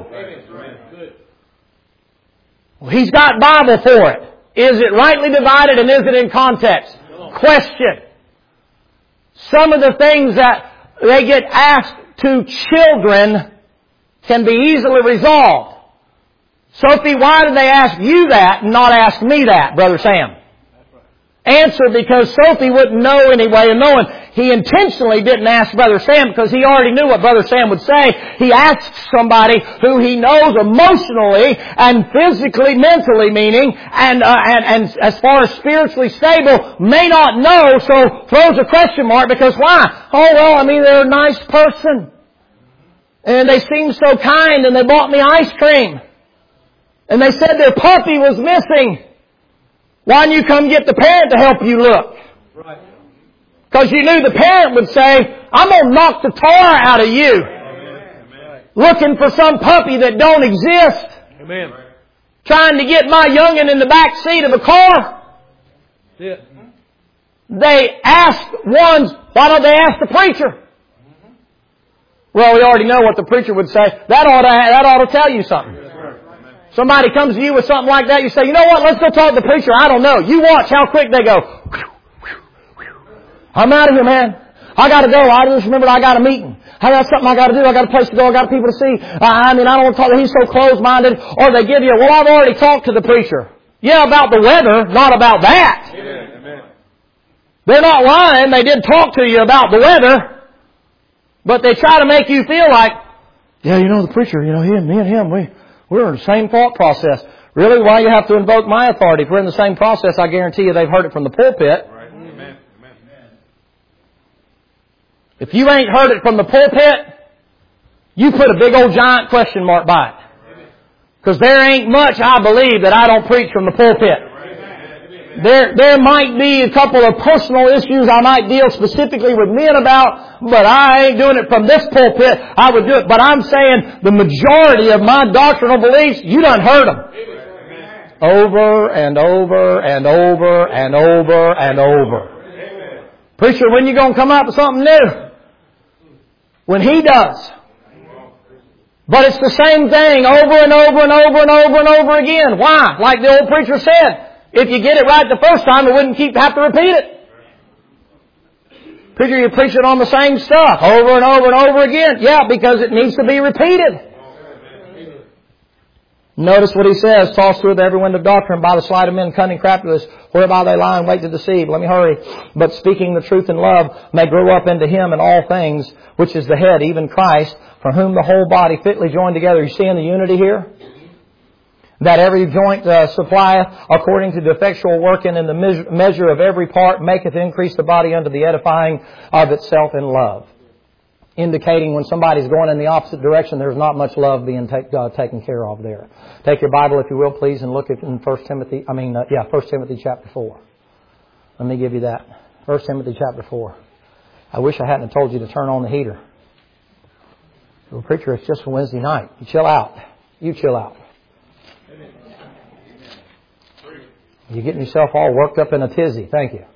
Well, he's got Bible for it. Is it rightly divided and is it in context? Question. Some of the things that they get asked to children can be easily resolved. Sophie, why did they ask you that and not ask me that, Brother Sam? Answer, because Sophie wouldn't know any way of knowing. He intentionally didn't ask Brother Sam because he already knew what Brother Sam would say. He asked somebody who he knows emotionally and physically, mentally meaning, and as far as spiritually stable, may not know, so throws a question mark because why? Oh, well, I mean, they're a nice person. And they seem so kind and they bought me ice cream. And they said their puppy was missing. Why didn't you come get the parent to help you look? Right. Because you knew the parent would say, I'm going to knock the tar out of you. Amen. Looking for some puppy that don't exist. Amen. Trying to get my youngin' in the back seat of a car. Yeah. They asked ones, why don't they ask the preacher? Well, we already know what the preacher would say. That ought to tell you something. Somebody comes to you with something like that, you say, you know what, let's go talk to the preacher. I don't know. You watch how quick they go. I'm out of here, man. I got to go. I just remembered I got a meeting. I got something I got to do. I got a place to go. I got people to see. I don't want to talk. He's so closed-minded. Or they give you, well, I've already talked to the preacher. Yeah, about the weather, not about that. Amen. They're not lying. They did talk to you about the weather. But they try to make you feel like, yeah, the preacher, me and him, we're in the same thought process. Really? Why you have to invoke my authority? If we're in the same process, I guarantee you they've heard it from the pulpit. Right. Amen. If you ain't heard it from the pulpit, you put a big old giant question mark by it. Because there ain't much, I believe, that I don't preach from the pulpit. There might be a couple of personal issues I might deal specifically with men about, but I ain't doing it from this pulpit. I would do it. But I'm saying the majority of my doctrinal beliefs, you done heard them. Over and over and over and over and over. Preacher, when you going to come up with something new? When he does. But it's the same thing over and over and over and over and over again. Why? Like the old preacher said, if you get it right the first time, it wouldn't have to repeat it. Preacher, you're preaching on the same stuff over and over and over again. Yeah, because it needs to be repeated. Notice what he says, tossed with every wind of doctrine by the sleight of men, cunning craftiness, whereby they lie and wait to deceive. Let me hurry. But speaking the truth in love may grow up into him in all things, which is the head, even Christ, from whom the whole body fitly joined together. You seeing the unity here? That every joint supplieth according to the effectual working in the measure of every part maketh increase the body unto the edifying of itself in love. Indicating when somebody's going in the opposite direction, there's not much love being taken care of there. Take your Bible, if you will, please, and look at in 1 Timothy chapter 4. Let me give you that. 1 Timothy chapter 4. I wish I hadn't told you to turn on the heater. Well, preacher, it's just a Wednesday night. You chill out. You chill out. You're getting yourself all worked up in a tizzy. Thank you.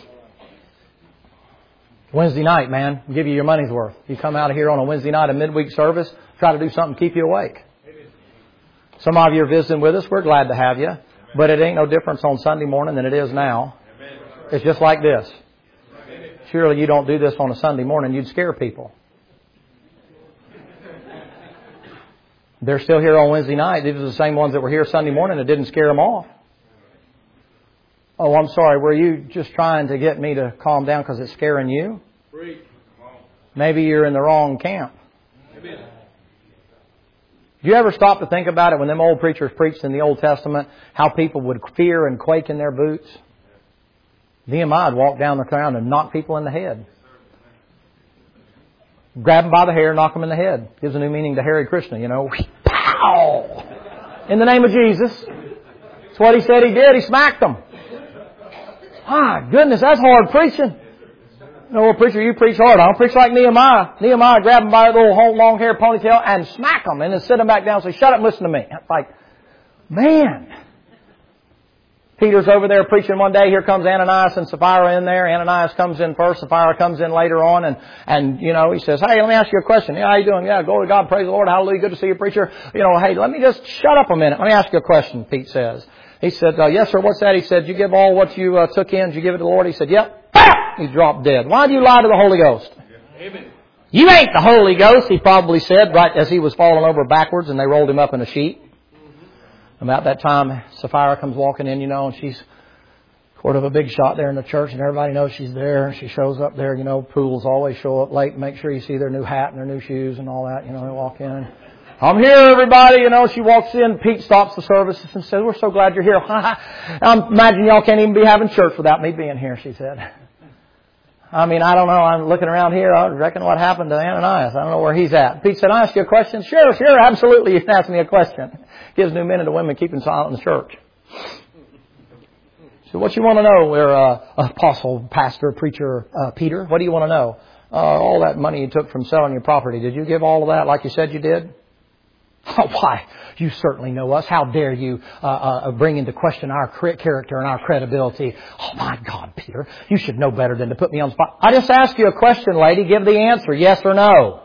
Wednesday night, man. I'll give you your money's worth. You come out of here on a Wednesday night, a midweek service, try to do something to keep you awake. Some of you are visiting with us. We're glad to have you. But it ain't no difference on Sunday morning than it is now. It's just like this. Surely you don't do this on a Sunday morning. You'd scare people. They're still here on Wednesday night. These are the same ones that were here Sunday morning. It didn't scare them off. Oh, I'm sorry. Were you just trying to get me to calm down because it's scaring you? Maybe you're in the wrong camp. Do you ever stop to think about it when them old preachers preached in the Old Testament, how people would fear and quake in their boots? Nehemiah would walk down the ground and knock people in the head. Grab them by the hair, knock them in the head. Gives a new meaning to Hare Krishna, Pow! In the name of Jesus. That's what he said he did. He smacked them. My goodness, that's hard preaching. No, preacher, you preach hard. I don't preach like Nehemiah. Nehemiah grabbed him by the little long hair ponytail and smack him and then sit him back down and say, shut up and listen to me. It's like, man. Peter's over there preaching one day. Here comes Ananias and Sapphira in there. Ananias comes in first. Sapphira comes in later on. And he says, hey, let me ask you a question. Yeah, how you doing? Yeah, glory to God. Praise the Lord. Hallelujah. Good to see you, preacher. Hey, let me just shut up a minute. Let me ask you a question, Pete says. He said, yes, sir. What's that? He said, you give all what you took in. Did you give it to the Lord? He said, yep. Bam! He dropped dead. Why do you lie to the Holy Ghost? Amen. You ain't the Holy Ghost, he probably said, right as he was falling over backwards and they rolled him up in a sheet. About that time, Sapphira comes walking in, and she's sort of a big shot there in the church, and everybody knows she's there. And she shows up there. You know, pools always show up late. Make sure you see their new hat and their new shoes and all that. You know, they walk in. I'm here, everybody. You know, she walks in. Pete stops the services and says, "We're so glad you're here." I imagine y'all can't even be having church without me being here, she said. I mean, I don't know. I'm looking around here. I reckon what happened to Ananias. I don't know where he's at. Pete said, "I ask you a question?" Sure, absolutely. You can ask me a question. Gives new men and women keeping silent in the church. So what you want to know, apostle, pastor, preacher, Peter? What do you want to know? All that money you took from selling your property, did you give all of that like you said you did? Oh, why? You certainly know us. How dare you bring into question our character and our credibility? Oh, my God, Peter, you should know better than to put me on the spot. I just ask you a question, lady. Give the answer, yes or no.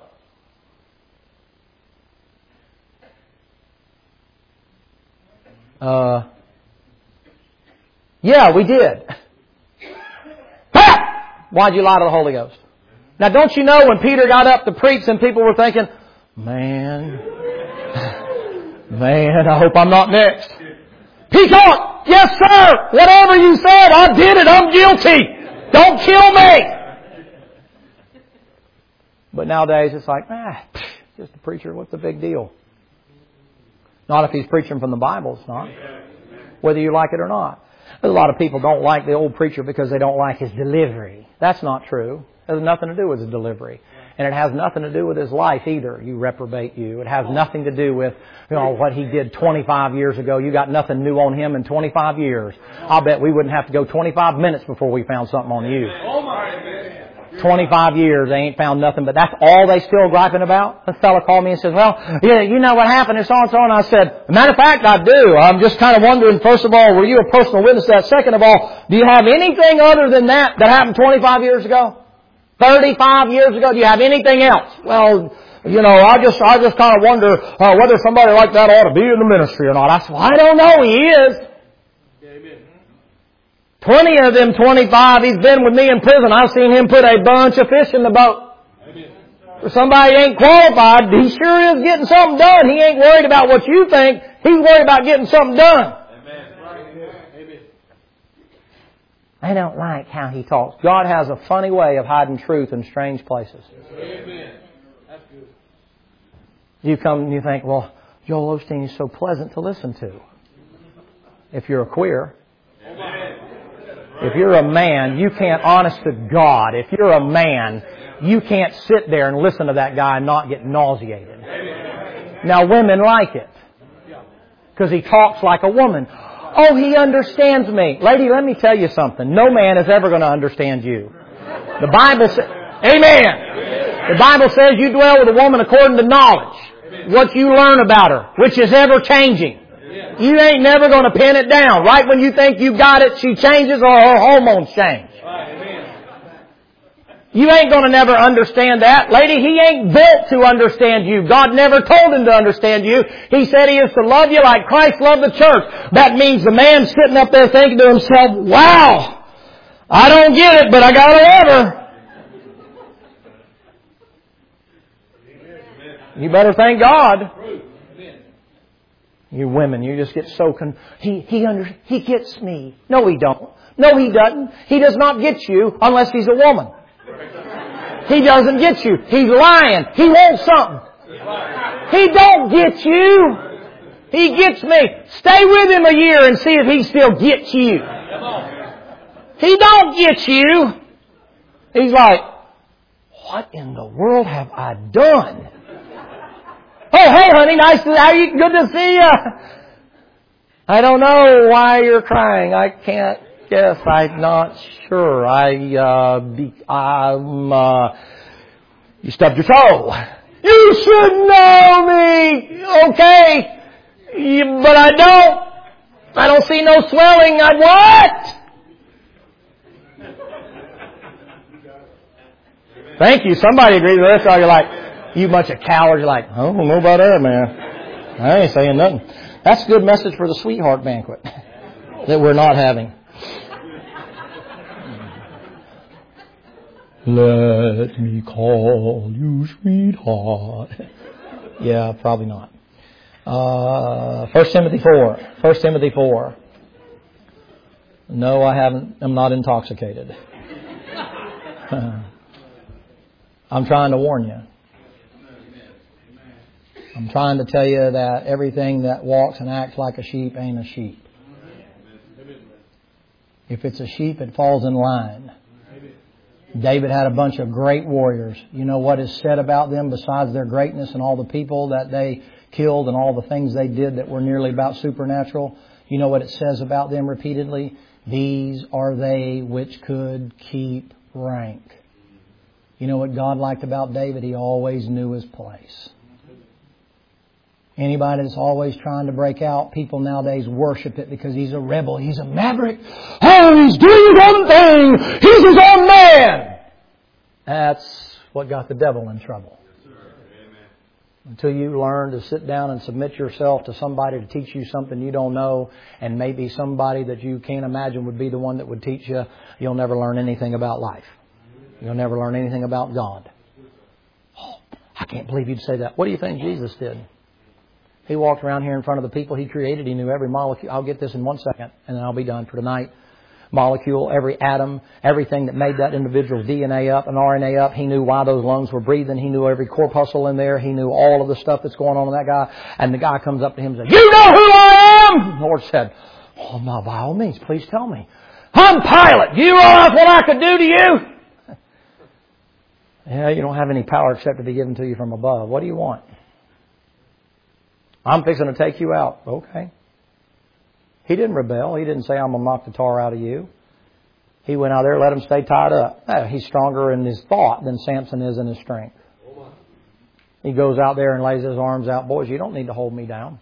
Yeah, we did. Why'd you lie to the Holy Ghost? Now, don't you know when Peter got up to preach and people were thinking, Man, I hope I'm not next. Peacock, yes sir, whatever you said, I did it, I'm guilty. Don't kill me. But nowadays it's like, just a preacher, what's the big deal? Not if he's preaching from the Bible, it's not. Whether you like it or not. A lot of people don't like the old preacher because they don't like his delivery. That's not true. It has nothing to do with his delivery. And it has nothing to do with his life either, you reprobate you. It has nothing to do with, what he did 25 years ago. You got nothing new on him in 25 years. I'll bet we wouldn't have to go 25 minutes before we found something on you. 25 years, they ain't found nothing, but that's all they still griping about? A fella called me and says, yeah, you know what happened, and so and so, and I said, matter of fact, I do. I'm just kind of wondering, first of all, were you a personal witness to that? Second of all, do you have anything other than that happened 25 years ago? 35 years ago? Do you have anything else? Well, I just kind of wonder whether somebody like that ought to be in the ministry or not. I said, I don't know. He is. Amen. 20 of them 25, he's been with me in prison. I've seen him put a bunch of fish in the boat. Amen. For somebody ain't qualified, he sure is getting something done. He ain't worried about what you think. He's worried about getting something done. I don't like how he talks. God has a funny way of hiding truth in strange places. Amen. That's good. You come and you think, well, Joel Osteen is so pleasant to listen to. If you're a queer. Amen. If you're a man, you can't, honest to God, if you're a man, you can't sit there and listen to that guy and not get nauseated. Amen. Now, women like it. Because he talks like a woman. Oh, he understands me. Lady, let me tell you something. No man is ever going to understand you. The Bible says, Amen. The Bible says you dwell with a woman according to knowledge. What you learn about her, which is ever changing. You ain't never going to pin it down. Right when you think you got it, she changes or her hormones change. You ain't going to never understand that. Lady, he ain't built to understand you. God never told him to understand you. He said he is to love you like Christ loved the church. That means the man sitting up there thinking to himself, wow, I don't get it, but I got to love her. You better thank God. You women, you just get so he gets me. No, he don't. No, he doesn't. He does not get you unless he's a woman. He doesn't get you. He's lying. He wants something. He don't get you. He gets me. Stay with him a year and see if he still gets you. He don't get you. He's like, what in the world have I done? Oh, hey, honey, good to see you. I don't know why you're crying. I can't guess. I'm not sure. You stubbed your toe. You should know me. Okay. But I don't. I don't see no swelling. What? Thank you. Somebody agrees with this. Or you're like, you bunch of cowards. You're like, I don't know about that, man. I ain't saying nothing. That's a good message for the sweetheart banquet that we're not having. Let me call you sweetheart. Yeah, probably not. 1 Timothy 4. No, I haven't. I'm not intoxicated. I'm trying to warn you. I'm trying to tell you that everything that walks and acts like a sheep ain't a sheep. If it's a sheep, it falls in line. David had a bunch of great warriors. You know what is said about them besides their greatness and all the people that they killed and all the things they did that were nearly about supernatural? You know what it says about them repeatedly? These are they which could keep rank. You know what God liked about David? He always knew his place. Anybody that's always trying to break out, people nowadays worship it because he's a rebel. He's a maverick. Oh, he's doing his own thing. He's his own man. That's what got the devil in trouble. Until you learn to sit down and submit yourself to somebody to teach you something you don't know, and maybe somebody that you can't imagine would be the one that would teach you, you'll never learn anything about life. You'll never learn anything about God. Oh, I can't believe you'd say that. What do you think Jesus did? He walked around here in front of the people He created. He knew every molecule. I'll get this in 1 second, and then I'll be done for tonight. Molecule, every atom, everything that made that individual's DNA up and RNA up. He knew why those lungs were breathing. He knew every corpuscle in there. He knew all of the stuff that's going on in that guy. And the guy comes up to him and says, "You know who I am?" The Lord said, "Oh, no, by all means, please tell me. I'm Pilate. Do you realize what I could do to you?" Yeah, you don't have any power except to be given to you from above. What do you want? I'm fixing to take you out. Okay. He didn't rebel. He didn't say, "I'm going to knock the tar out of you." He went out there and let him stay tied up. No, he's stronger in his thought than Samson is in his strength. He goes out there and lays his arms out. "Boys, you don't need to hold me down."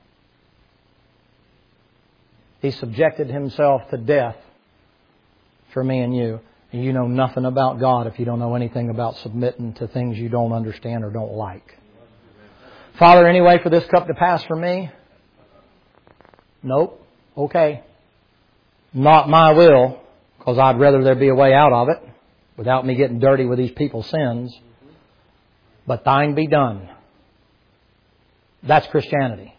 He subjected himself to death for me and you. And you know nothing about God if you don't know anything about submitting to things you don't understand or don't like. "Father, any way for this cup to pass from me?" Nope. Okay. Not my will, because I'd rather there be a way out of it without me getting dirty with these people's sins. But thine be done. That's Christianity.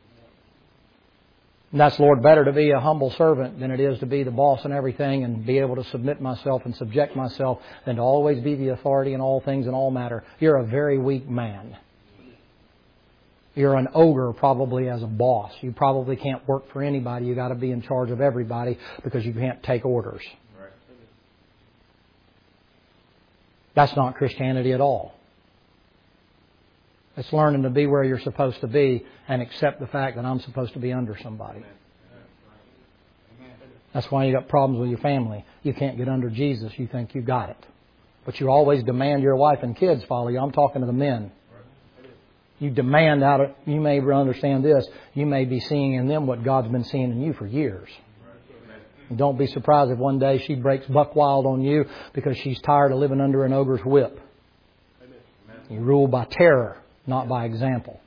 And that's, Lord, better to be a humble servant than it is to be the boss and everything and be able to submit myself and subject myself than to always be the authority in all things and all matter. You're a very weak man. You're an ogre probably as a boss. You probably can't work for anybody. You've got to be in charge of everybody because you can't take orders. Right. That's not Christianity at all. It's learning to be where you're supposed to be and accept the fact that I'm supposed to be under somebody. That's why you got problems with your family. You can't get under Jesus. You think you got it. But you always demand your wife and kids follow you. I'm talking to the men. You demand out of, you may understand this, you may be seeing in them what God's been seeing in you for years. And don't be surprised if one day she breaks buck wild on you because she's tired of living under an ogre's whip. You rule by terror, not by example.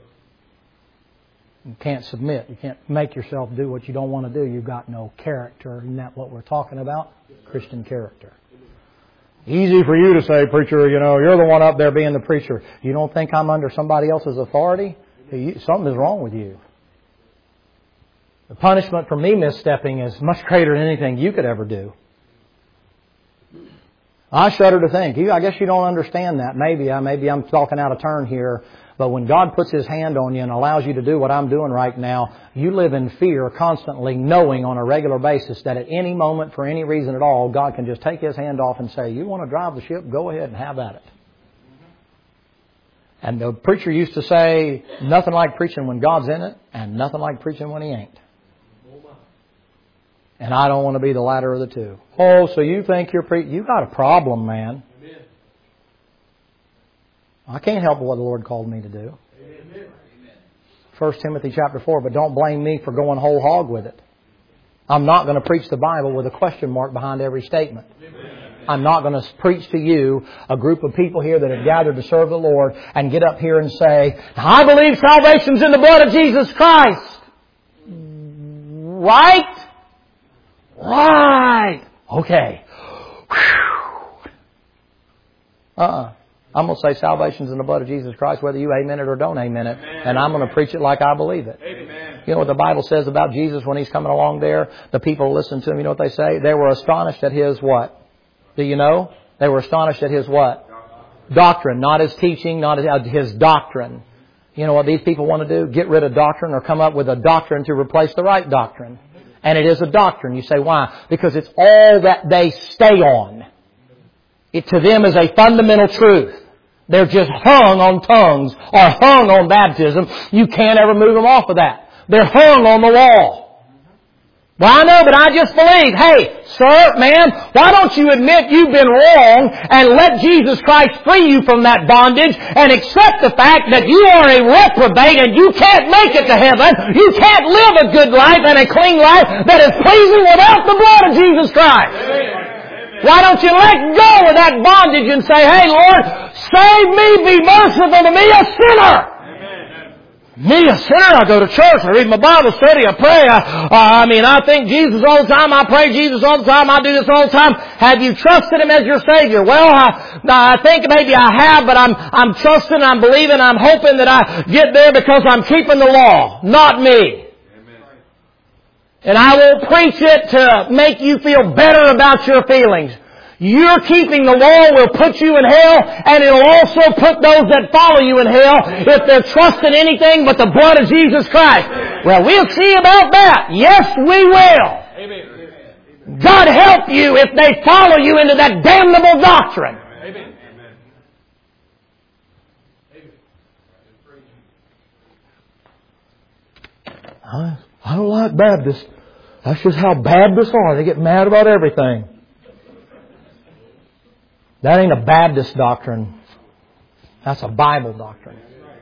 You can't submit. You can't make yourself do what you don't want to do. You've got no character. Isn't that what we're talking about? Christian character. Easy for you to say, "Preacher, you're the one up there being the preacher. You don't think I'm under somebody else's authority? Something is wrong with you." The punishment for me misstepping is much greater than anything you could ever do. I shudder to think. I guess you don't understand that. Maybe I'm talking out of turn here. But when God puts His hand on you and allows you to do what I'm doing right now, you live in fear constantly, knowing on a regular basis that at any moment, for any reason at all, God can just take His hand off and say, "You want to drive the ship? Go ahead and have at it." And the preacher used to say, nothing like preaching when God's in it and nothing like preaching when He ain't. And I don't want to be the latter of the two. "Oh, so you think you're preaching? You got a problem, man." I can't help what the Lord called me to do. 1 Timothy chapter 4, but don't blame me for going whole hog with it. I'm not going to preach the Bible with a question mark behind every statement. I'm not going to preach to you a group of people here that have gathered to serve the Lord and get up here and say, "I believe salvation's in the blood of Jesus Christ." Right? Right. Okay. I'm going to say salvation's in the blood of Jesus Christ, whether you amen it or don't amen it. Amen. And I'm going to preach it like I believe it. Amen. You know what the Bible says about Jesus when He's coming along there? The people listen to Him. You know what they say? They were astonished at His what? Do you know? They were astonished at His what? Doctrine. Not His teaching, not His doctrine. You know what these people want to do? Get rid of doctrine or come up with a doctrine to replace the right doctrine. And it is a doctrine. You say, why? Because it's all that they stay on. It to them is a fundamental truth. They're just hung on tongues or hung on baptism. You can't ever move them off of that. They're hung on the wall. Well, I know, but I just believe. Hey, sir, ma'am, why don't you admit you've been wrong and let Jesus Christ free you from that bondage and accept the fact that you are a reprobate and you can't make it to heaven. You can't live a good life and a clean life that is pleasing without the blood of Jesus Christ. Amen. Why don't you let go of that bondage and say, hey, Lord, save me, be merciful to me, a sinner. Me, a sinner, I go to church, I read my Bible study, I pray, I think Jesus all the time, I pray Jesus all the time, I do this all the time. Have you trusted Him as your Savior? Well, I think maybe I have, but I'm trusting, I'm believing, I'm hoping that I get there because I'm keeping the law, not me. Amen. And I will preach it to make you feel better about your feelings. Your keeping the law will put you in hell, and it'll also put those that follow you in hell if they're trusting anything but the blood of Jesus Christ. Well, we'll see about that. Yes, we will. Amen. God help you if they follow you into that damnable doctrine. Amen. I don't like Baptists. That's just how Baptists are. They get mad about everything. That ain't a Baptist doctrine. That's a Bible doctrine.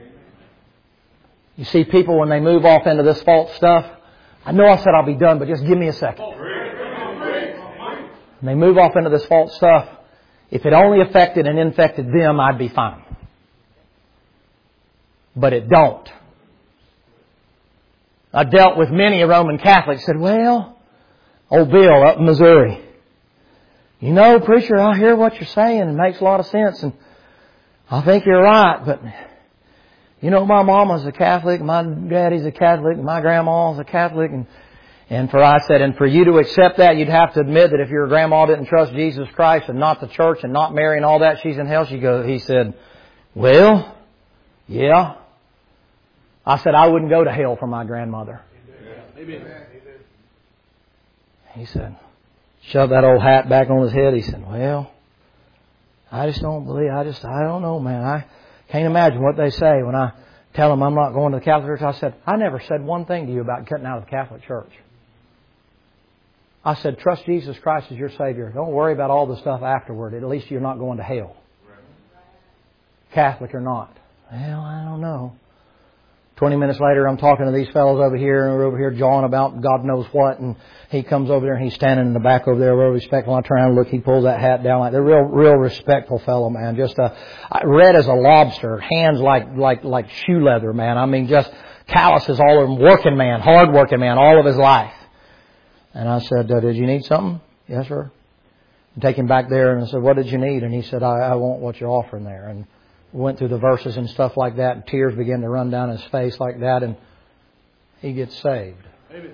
You see people when they move off into this false stuff, I know I said I'll be done, but just give me a second. When they move off into this false stuff, if it only affected and infected them, I'd be fine. But it don't. I dealt with many a Roman Catholic said, well, old Bill up in Missouri, you know, preacher, I hear what you're saying. It makes a lot of sense. And I think you're right. But, you know, my mama's a Catholic. My daddy's a Catholic. My grandma's a Catholic. And for you to accept that, you'd have to admit that if your grandma didn't trust Jesus Christ and not the church and not Mary and all that, she's in hell. He said, well, yeah. I said, I wouldn't go to hell for my grandmother. Amen. He said, shoved that old hat back on his head. He said, well, I just don't believe, I don't know, man. I can't imagine what they say when I tell them I'm not going to the Catholic Church. I said, I never said one thing to you about cutting out of the Catholic Church. I said, trust Jesus Christ as your Savior. Don't worry about all the stuff afterward. At least you're not going to hell. Catholic or not. Well, I don't know. 20 minutes later, I'm talking to these fellows over here, and we're over here jawing about God knows what, and he comes over there and he's standing in the back over there, real respectful. I turn around and look, he pulls that hat down like they're real respectful fellow, man. Just red as a lobster, hands like shoe leather, man. I mean, just calluses all over him, working man, hard working man, all of his life. And I said, did you need something? Yes, sir. I take him back there and I said, what did you need? And he said, I want what you're offering there. And went through the verses and stuff like that, and tears began to run down his face like that, and he gets saved. Amen.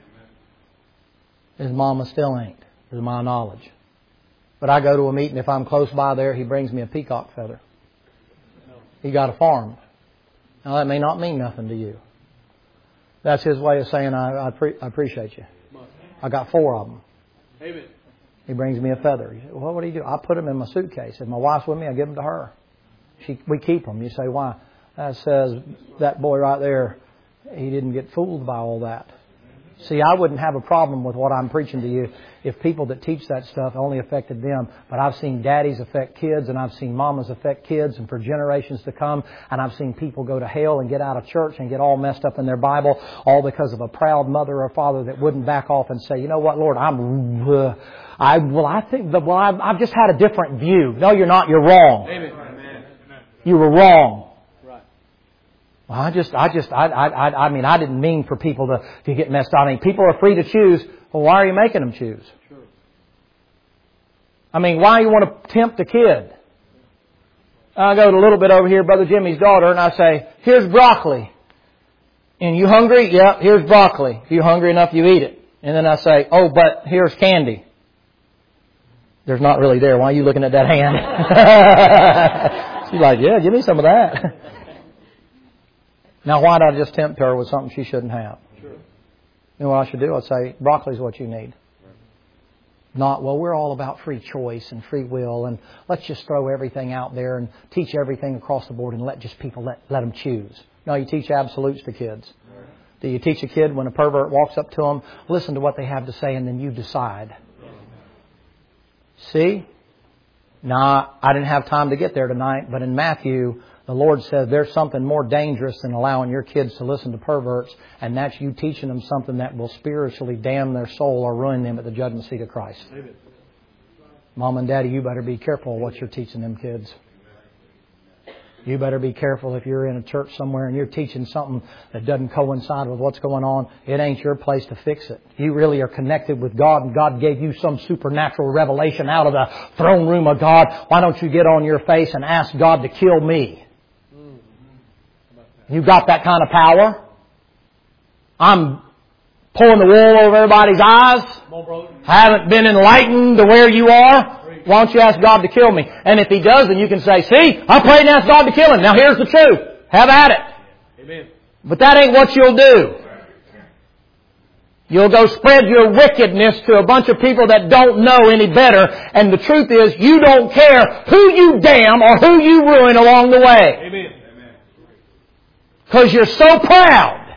His mama still ain't, to my knowledge. But I go to a meeting, if I'm close by there, he brings me a peacock feather. He got a farm. Now that may not mean nothing to you. That's his way of saying, I appreciate you. I got 4 of them. Amen. He brings me a feather. He said, well, what do you do? I put them in my suitcase. If my wife's with me, I give them to her. We keep them. You say, why? That says that boy right there, he didn't get fooled by all that. See, I wouldn't have a problem with what I'm preaching to you if people that teach that stuff only affected them. But I've seen daddies affect kids, and I've seen mamas affect kids, and for generations to come. And I've seen people go to hell and get out of church and get all messed up in their Bible, all because of a proud mother or father that wouldn't back off and say, you know what, Lord, I've just had a different view. No, you're not. You're wrong. Amen. You were wrong. Right. Well, I didn't mean for people to get messed up. I mean, people are free to choose. Well, why are you making them choose? Sure. I mean, why you want to tempt a kid? I go to a little bit over here, Brother Jimmy's daughter, and I say, here's broccoli. And you hungry? Yeah, here's broccoli. If you're hungry enough, you eat it. And then I say, oh, but here's candy. There's not really there. Why are you looking at that hand? She's like, yeah, give me some of that. Now, why did I just tempt her with something she shouldn't have? Sure. You know what I should do? I'd say, broccoli's what you need. Not, well, we're all about free choice and free will, and let's just throw everything out there and teach everything across the board and let them choose. No, you teach absolutes to kids. Do you teach a kid when a pervert walks up to them, listen to what they have to say and then you decide? See? Now, I didn't have time to get there tonight, but in Matthew, the Lord says there's something more dangerous than allowing your kids to listen to perverts, and that's you teaching them something that will spiritually damn their soul or ruin them at the judgment seat of Christ. Amen. Mom and Daddy, you better be careful what you're teaching them kids. You better be careful if you're in a church somewhere and you're teaching something that doesn't coincide with what's going on. It ain't your place to fix it. You really are connected with God, and God gave you some supernatural revelation out of the throne room of God. Why don't you get on your face and ask God to kill me? You got that kind of power? I'm pulling the wool over everybody's eyes. Haven't been enlightened to where you are. Why don't you ask God to kill me? And if He does, then you can say, see, I prayed and asked God to kill him. Now here's the truth. Have at it. Amen. But that ain't what you'll do. You'll go spread your wickedness to a bunch of people that don't know any better. And the truth is, you don't care who you damn or who you ruin along the way. Amen. Because you're so proud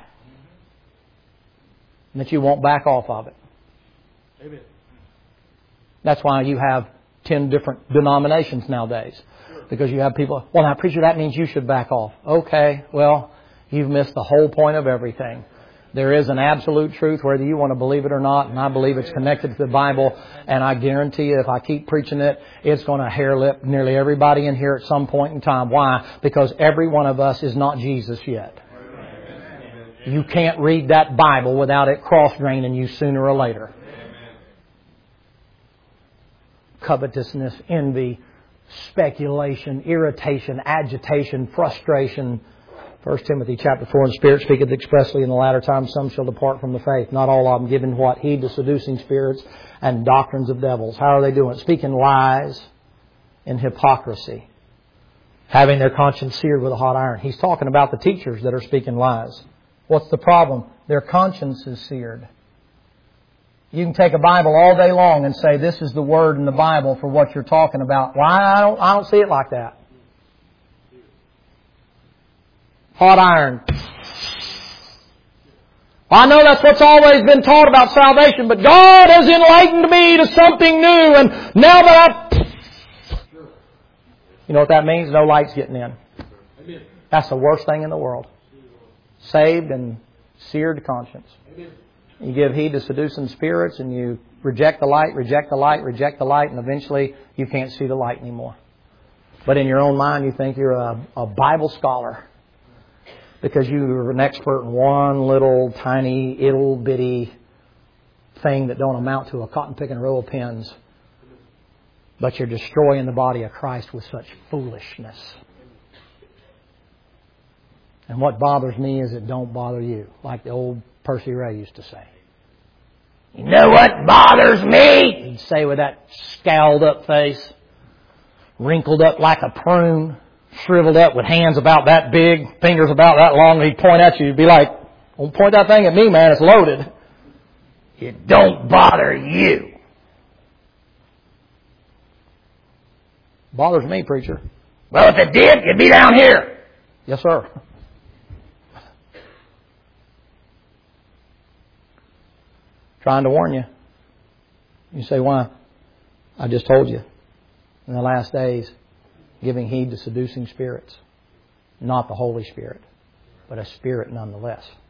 that you won't back off of it. Amen. That's why you have 10 different denominations nowadays. Because you have people, well, now, preacher, that means you should back off. Okay, well, you've missed the whole point of everything. There is an absolute truth, whether you want to believe it or not, and I believe it's connected to the Bible, and I guarantee you if I keep preaching it, it's going to hair-lip nearly everybody in here at some point in time. Why? Because every one of us is not Jesus yet. You can't read that Bible without it cross-draining you sooner or later. Covetousness, envy, speculation, irritation, agitation, frustration. 1 Timothy chapter 4, and Spirit speaketh expressly in the latter times, some shall depart from the faith. Not all of them giving what? Heed to seducing spirits and doctrines of devils. How are they doing it? Speaking lies and hypocrisy. Having their conscience seared with a hot iron. He's talking about the teachers that are speaking lies. What's the problem? Their conscience is seared. You can take a Bible all day long and say, this is the word in the Bible for what you're talking about. Why? I don't see it like that. Hot iron. I know that's what's always been taught about salvation, but God has enlightened me to something new, and now that you know what that means? No light's getting in. That's the worst thing in the world. Saved and seared conscience. You give heed to seducing spirits, and you reject the light, and eventually you can't see the light anymore. But in your own mind, you think you're a Bible scholar. Because you're an expert in one little tiny, ittle bitty thing that don't amount to a cotton picking row of pins. But you're destroying the body of Christ with such foolishness. And what bothers me is it don't bother you. Like the old Percy Ray used to say. You know what bothers me? He'd say with that scowled up face. Wrinkled up like a prune. Shriveled up with hands about that big, fingers about that long, and he'd point at you. You'd be like, don't point that thing at me, man, it's loaded. It don't bother you. Bothers me, preacher. Well, if it did, you'd be down here. Yes, sir. Trying to warn you. You say, why? I just told you. In the last days, giving heed to seducing spirits. Not the Holy Spirit, but a spirit nonetheless.